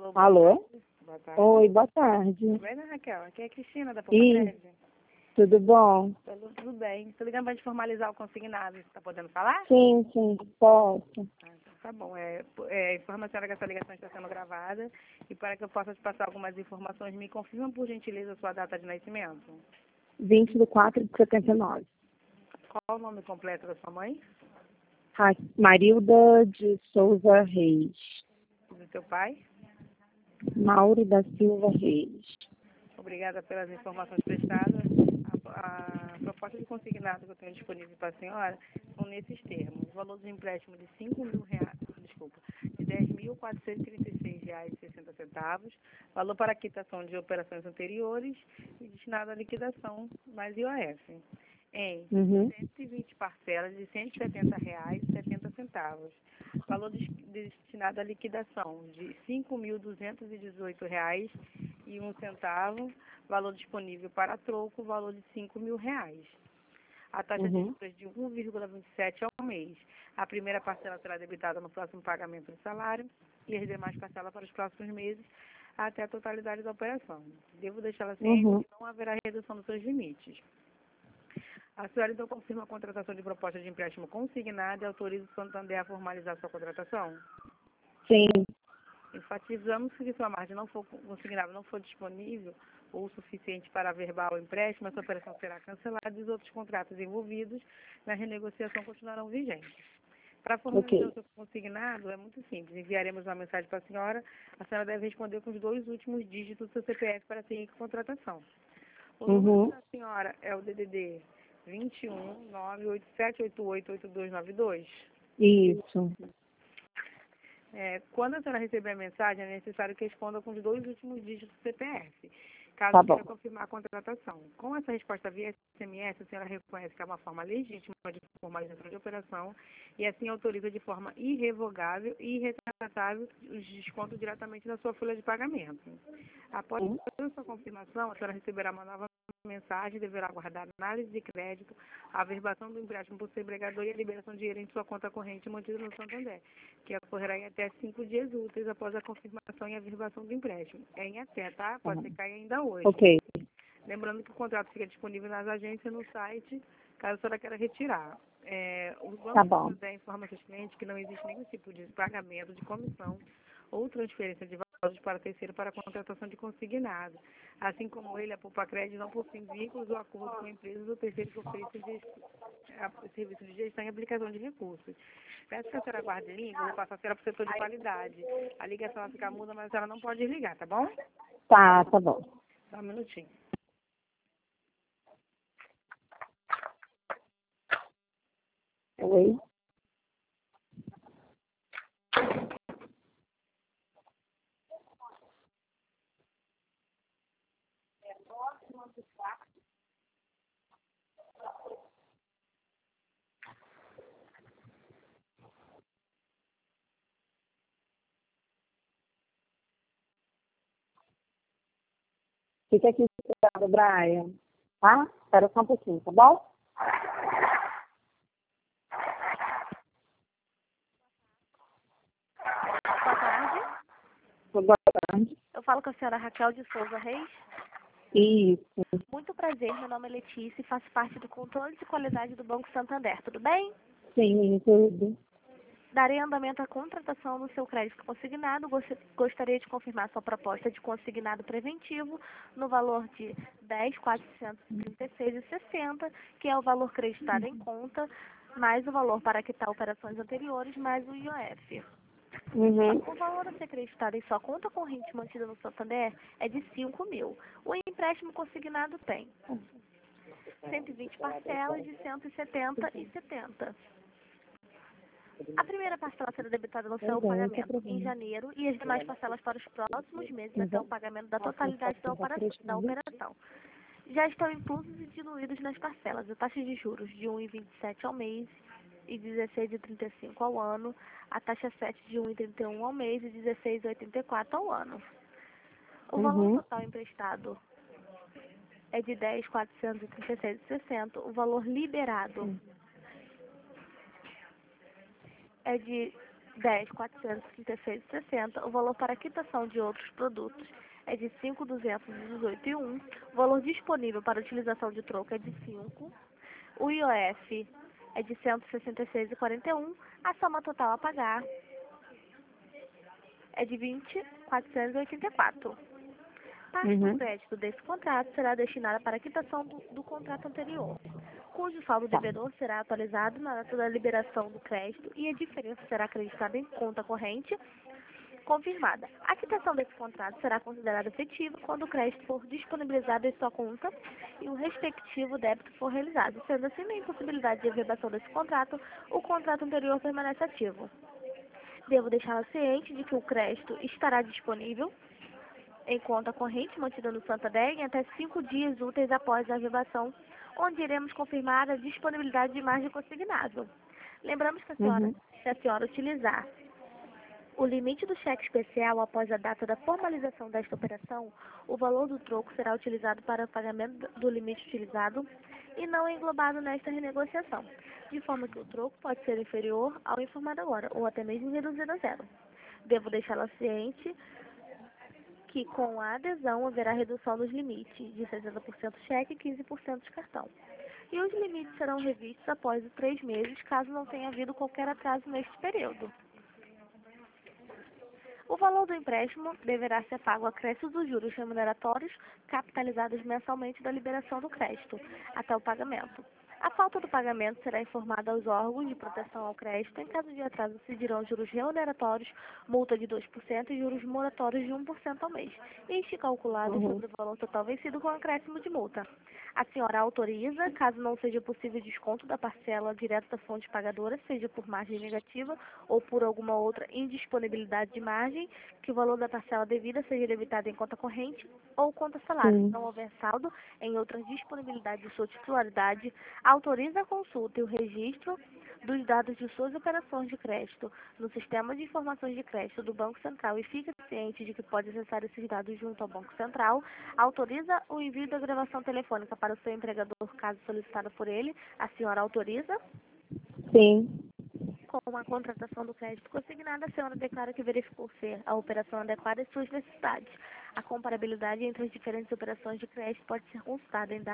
Alô, boa Alô? tarde. Boa tarde. Oi, boa tarde. Tudo bem, né, Raquel? Aqui é a Cristina da Poupa Ih, Crédito. tudo bom? Tudo bem. Estou ligando para te formalizar o consignado. Você está podendo falar? Sim, posso. Ah, então tá bom. Informa a senhora que essa ligação está sendo gravada e para que eu possa te passar algumas informações, me confirma por gentileza a sua data de nascimento. 20/4/79. Qual o nome completo da sua mãe? Marilda de Souza Reis. Do seu pai? Mauro da Silva Reis. Obrigada pelas informações prestadas. A proposta de consignado que eu tenho disponível para a senhora são nesses termos. O valor do empréstimo de de R$ 10.436,60. Valor para quitação de operações anteriores e destinado à liquidação mais IOF. Em 120 parcelas de R$ 170,70. Valor destinado à liquidação de R$ 5.218,01. Valor disponível para troco, valor de R$ 5.000. A taxa de juros de 1,27 ao mês. A primeira parcela será debitada no próximo pagamento do salário e as demais parcelas para os próximos meses até a totalidade da operação. Devo deixá-la ciente que não haverá redução dos seus limites. A senhora então confirma a contratação de proposta de empréstimo consignada e autoriza o Santander a formalizar sua contratação? Sim. Enfatizamos que se sua margem não for consignável, não for disponível ou suficiente para averbar o empréstimo, essa operação será cancelada e os outros contratos envolvidos na renegociação continuarão vigentes. Para formalizar o seu consignado, é muito simples. Enviaremos uma mensagem para a senhora deve responder com os 2 últimos dígitos do seu CPF para seguir com a contratação. O número da senhora é o DDD 21 987888292. Isso. Quando a senhora receber a mensagem, é necessário que responda com os 2 últimos dígitos do CPF, caso Tá queira bom. confirmar a contratação. Com essa resposta via SMS, a senhora reconhece que é uma forma legítima de formalização de operação e assim autoriza de forma irrevogável e irretratável os descontos diretamente na sua folha de pagamento. Após a sua confirmação, a senhora receberá uma nova mensagem, deverá aguardar análise de crédito, a averbação do empréstimo por ser empregador e a liberação de dinheiro em sua conta corrente mantida no Santander, que ocorrerá em até 5 dias úteis após a confirmação e averbação do empréstimo. É em até, tá? Pode ser que caia ainda hoje. Ok. Lembrando que o contrato fica disponível nas agências no site, caso a senhora queira retirar. O Banco Santander informa seus clientes que não existe nenhum tipo de pagamento de comissão ou transferência de valores para terceiro para a contratação de consignado. Assim como ele, a Poupa Crédito não possui vínculos ou acordo com empresas ou terceiros que oferecem serviço de gestão e aplicação de recursos. Peço que a senhora aguarde em linha, eu vou passar a senhora para o setor de qualidade. A ligação vai ficar muda, mas a senhora não pode desligar, tá bom? Tá bom. Dá um minutinho. Oi. Fica aqui esperando, Brian. Tá? Espera só um pouquinho, tá bom? Boa tarde. Boa tarde. Eu falo com a senhora Raquel de Souza Reis. Isso. Muito prazer, meu nome é Letícia e faço parte do controle de qualidade do Banco Santander, tudo bem? Sim, tudo. Darei andamento à contratação no seu crédito consignado. Gostaria de confirmar sua proposta de consignado preventivo no valor de R$ 10.436,60, que é o valor creditado em conta, mais o valor para quitar operações anteriores, mais o IOF. O valor a ser creditado em sua conta corrente mantida no Santander é de R$ 5.000. O empréstimo consignado tem 120 parcelas de R$ 170,70. A primeira parcela será debitada no seu pagamento em janeiro e as demais parcelas para os próximos meses até o pagamento da totalidade da operação. Já estão inclusos e diluídos nas parcelas a taxa de juros de 1,27 ao mês e 16,35 ao ano, a taxa 7 de 1,31 ao mês e 16,84 ao ano. O valor total emprestado é de 10.436,60. O valor liberado é de 10.436,60. O valor para quitação de outros produtos é de 5.218,1. O valor disponível para utilização de troco é de 5. O IOF é de 166,41. A soma total a pagar é de 20.484. Parte do crédito desse contrato será destinada para a quitação do contrato anterior, cujo saldo devedor será atualizado na data da liberação do crédito e a diferença será acreditada em conta corrente confirmada. A quitação desse contrato será considerada efetiva quando o crédito for disponibilizado em sua conta e o respectivo débito for realizado. Sendo assim, na impossibilidade de averbação desse contrato, o contrato anterior permanece ativo. Devo deixá-la ciente de que o crédito estará disponível em conta corrente mantida no Santander em até 5 dias úteis após a averbação, onde iremos confirmar a disponibilidade de margem consignado. Lembramos que se a senhora utilizar o limite do cheque especial após a data da formalização desta operação, o valor do troco será utilizado para o pagamento do limite utilizado e não englobado nesta renegociação, de forma que o troco pode ser inferior ao informado agora, ou até mesmo reduzido a zero. Devo deixá-la ciente que com a adesão haverá redução dos limites de 60% cheque e 15% de cartão. E os limites serão revistos após os 3 meses, caso não tenha havido qualquer atraso neste período. O valor do empréstimo deverá ser pago a acréscimo dos juros remuneratórios capitalizados mensalmente da liberação do crédito, até o pagamento. A falta do pagamento será informada aos órgãos de proteção ao crédito. Em caso de atraso, se dirão juros remuneratórios, multa de 2% e juros moratórios de 1% ao mês. Este calculado sobre o valor total vencido com acréscimo de multa. A senhora autoriza, caso não seja possível desconto da parcela direto da fonte pagadora, seja por margem negativa ou por alguma outra indisponibilidade de margem, que o valor da parcela devida seja debitado em conta corrente ou conta salário. Não houver saldo em outras disponibilidades de sua titularidade, autoriza a consulta e o registro dos dados de suas operações de crédito no Sistema de Informações de Crédito do Banco Central e fica ciente de que pode acessar esses dados junto ao Banco Central. Autoriza o envio da gravação telefônica para o seu empregador, caso solicitada por ele. A senhora autoriza? Sim. Com a contratação do crédito consignado, a senhora declara que verificou ser a operação adequada às suas necessidades. A comparabilidade entre as diferentes operações de crédito pode ser consultada em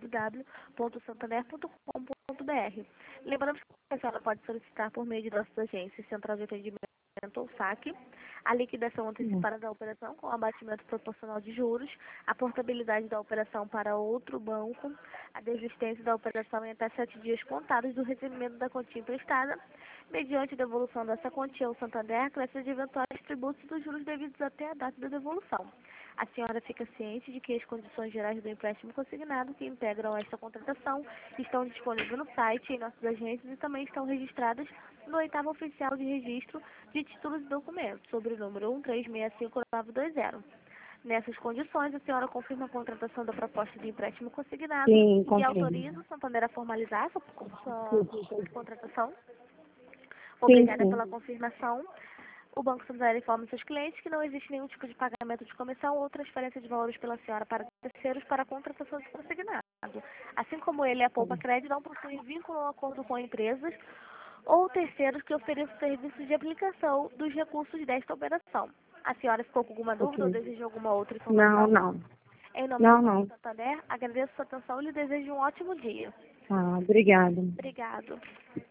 www.santander.com.br. Lembrando que a senhora pode solicitar por meio de nossas agências, Central de Atendimento ou SAC, a liquidação antecipada da operação com abatimento proporcional de juros, a portabilidade da operação para outro banco, a desistência da operação em até 7 dias contados do recebimento da quantia emprestada, mediante devolução dessa quantia ao Santander, acréscimo de eventuais tributos dos juros devidos até a data da devolução. A senhora fica ciente de que as condições gerais do empréstimo consignado que integram esta contratação estão disponíveis no site, em nossas agências e também estão registradas no 8º Oficial de Registro de Títulos e Documentos, sobre o número 1365920. Nessas condições, a senhora confirma a contratação da proposta de empréstimo consignado e autoriza o Santander a formalizar sua contratação. Obrigada pela confirmação. O Banco Santander informa seus clientes que não existe nenhum tipo de pagamento de comissão ou transferência de valores pela senhora para terceiros para a contratação de consignado. Assim como ele, a Poupa Crédito não possui vínculo ou acordo com empresas ou terceiros que ofereçam serviços de aplicação dos recursos desta operação. A senhora ficou com alguma dúvida ou deseja alguma outra informação? Não. Em nome do Banco Santander, agradeço a sua atenção e lhe desejo um ótimo dia. Obrigada. Obrigado.